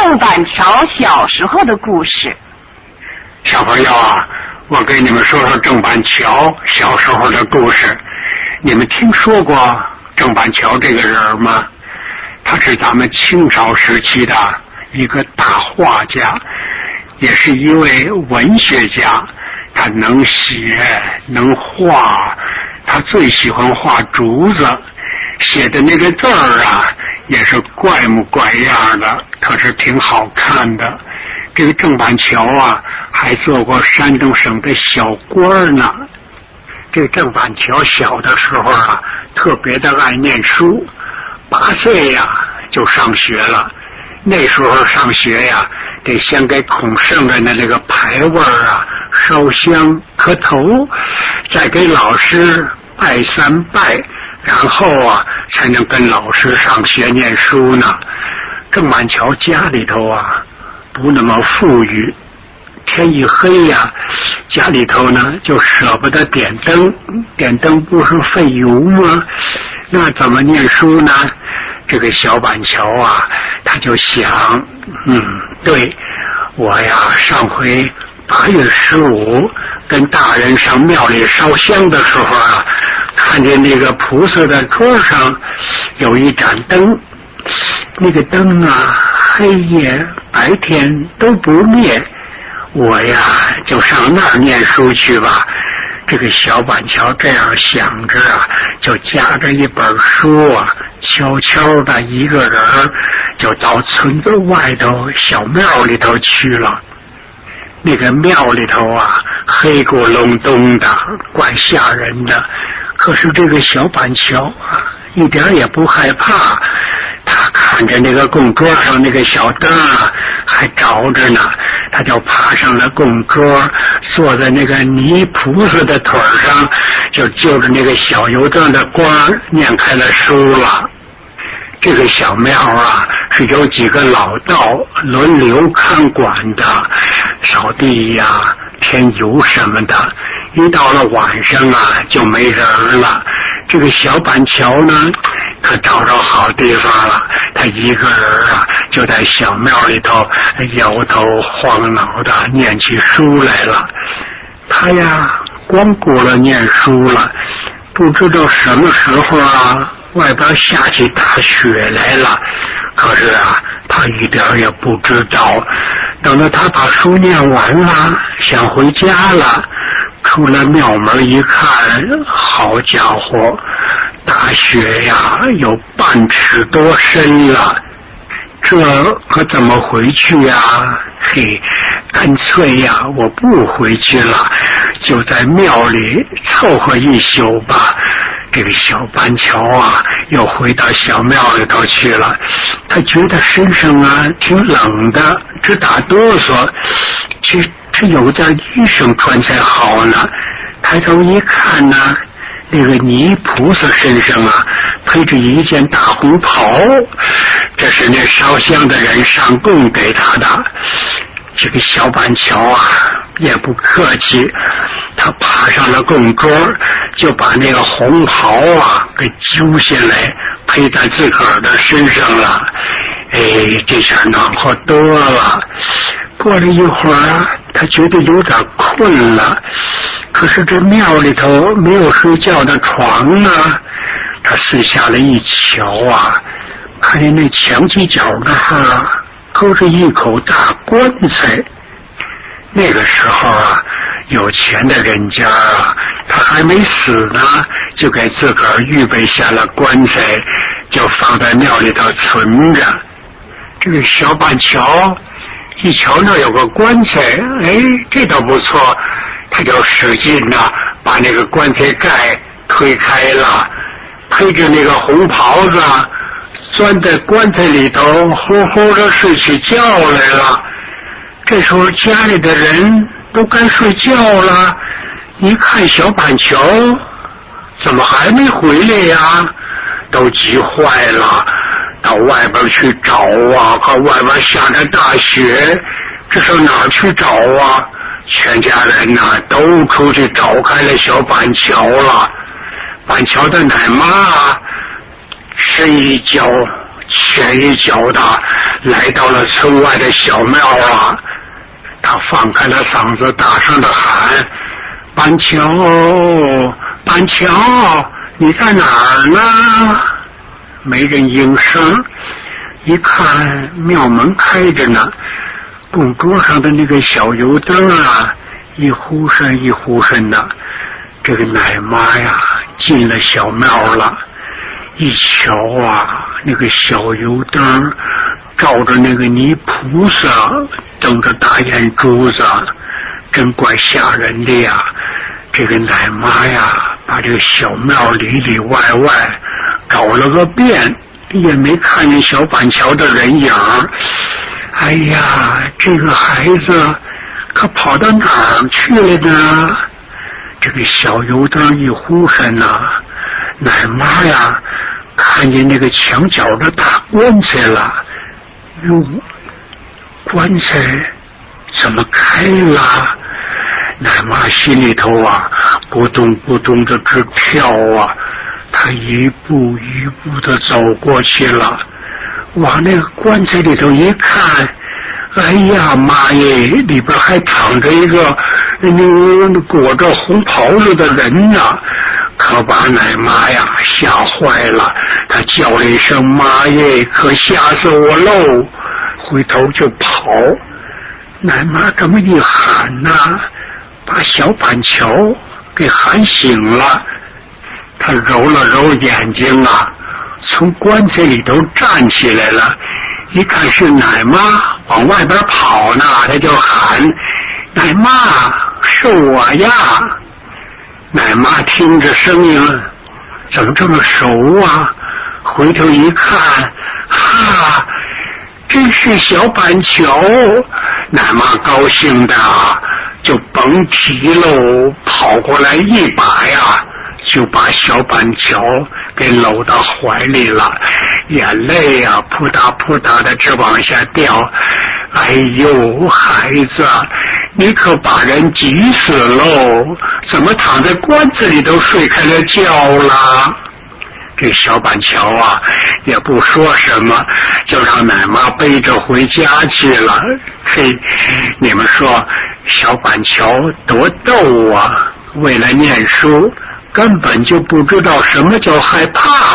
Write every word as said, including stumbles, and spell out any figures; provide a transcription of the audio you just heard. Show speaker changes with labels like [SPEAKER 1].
[SPEAKER 1] 郑板桥小时候的故事。
[SPEAKER 2] 小朋友啊，我给你们说说郑板桥小时候的故事。你们听说过郑板桥这个人吗？他是咱们清朝时期的一个大画家，也是一位文学家。他能写能画，他最喜欢画竹子，写的那个字儿啊也是怪模怪样的，可是挺好看的。这个郑板桥啊还做过山东省的小官呢。这个郑板桥小的时候啊特别的爱念书，八岁呀、啊、就上学了。那时候上学呀得先给孔圣人的那个牌位啊烧香磕头，再给老师拜三拜，然后啊才能跟老师上学念书呢。郑板桥家里头啊不那么富裕，天一黑呀、啊、家里头呢就舍不得点灯，点灯不是费油吗？那怎么念书呢？这个小板桥啊他就想，嗯，对，我呀上回八月十五跟大人上庙里烧香的时候啊，看见那个菩萨的桌上有一盏灯，那个灯啊黑夜白天都不灭，我呀就上那儿念书去吧。这个小板桥这样想着啊，就夹着一本书啊，悄悄的一个人就到村子外头小庙里头去了。那个庙里头啊黑咕隆咚的，怪吓人的，可是这个小板桥啊一点也不害怕。他看着那个供桌上那个小灯啊还着着呢，他就爬上了供桌，坐在那个泥菩萨的腿上，就就着那个小油灯的光念开了书了。这个小庙啊是有几个老道轮流看管的，扫地呀、啊、添油什么的。一到了晚上啊就没人了。这个小板桥呢可找着好地方了，他一个人啊就在小庙里头摇头晃脑的念起书来了。他呀光顾了念书了，不知道什么时候啊外边下起大雪来了，可是啊他一点也不知道。等到他把书念完了想回家了，出了庙门一看，好家伙，大雪呀有半尺多深了，这可怎么回去呀？嘿，干脆呀我不回去了，就在庙里凑合一宿吧。这个小板桥啊又回到小庙里头去了，他觉得身上啊挺冷的，直打哆嗦，这这有件衣裳穿才好呢。抬头一看呢，那个泥菩萨身上啊披着一件大红袍，这是那烧香的人上供给他的。这个小板桥啊也不客气，他爬上了供桌，就把那个红袍啊给揪下来披在自个儿的身上了。哎，这下暖和多了。过了一会儿他觉得有点困了，可是这庙里头没有睡觉的床啊。他四下来一瞧啊，看见那墙犄角那儿啊搁着一口大棺材。那个时候啊有钱的人家啊他还没死呢，就给自个儿预备下了棺材，就放在庙里头存着。这个小板桥一瞧那有个棺材，哎，这倒不错，他就使劲啊把那个棺材盖推开了，披着那个红袍子钻在棺材里头呼呼的睡起觉来了。这时候家里的人都该睡觉了，一看小板桥怎么还没回来呀，都急坏了，到外边去找啊，可外边下着大雪，这上哪儿去找啊？全家人呐、啊、都出去找开了小板桥了。板桥的奶妈啊睡一觉前一脚的来到了村外的小庙啊，他放开了嗓子，大声的喊：“板桥，板桥，你在哪儿呢？”没人应声，一看庙门开着呢，供桌上的那个小油灯啊，一忽闪一忽闪的。这个奶妈呀，进了小庙了，一瞧啊，那个小油灯照着那个泥菩萨，瞪着大眼珠子，真怪吓人的呀。这个奶妈呀，把这个小庙里里外外找了个遍，也没看见小板桥的人影。哎呀，这个孩子可跑到哪儿去了呢？这个小油灯一忽闪呐，奶妈呀看见那个墙角的大棺材了。哟，棺材怎么开了？奶妈心里头啊咕咚咕咚的直跳啊，她一步一步的走过去了，往那个棺材里头一看，哎呀妈耶，里边还躺着一个那裹着红袍子的人呢，可把奶妈呀吓坏了，她叫了一声妈耶，可吓死我喽，回头就跑。奶妈这么一喊呐，把小板桥给喊醒了，他揉了揉眼睛啊，从棺材里头站起来了，一看是奶妈往外边跑呢，他就喊：“奶妈，是我呀！”奶妈听着声音，怎么这么熟啊？回头一看，哈，真是小板桥！奶妈高兴的就甭提喽，跑过来一把呀，就把小板桥给搂到怀里了，眼泪呀扑嗒扑嗒的直往下掉。哎呦，孩子，你可把人急死喽，怎么躺在棺材里头睡开了觉了？这小板桥啊也不说什么，就让奶妈背着回家去了。嘿，你们说小板桥多逗啊，为了念书根本就不知道什么叫害怕。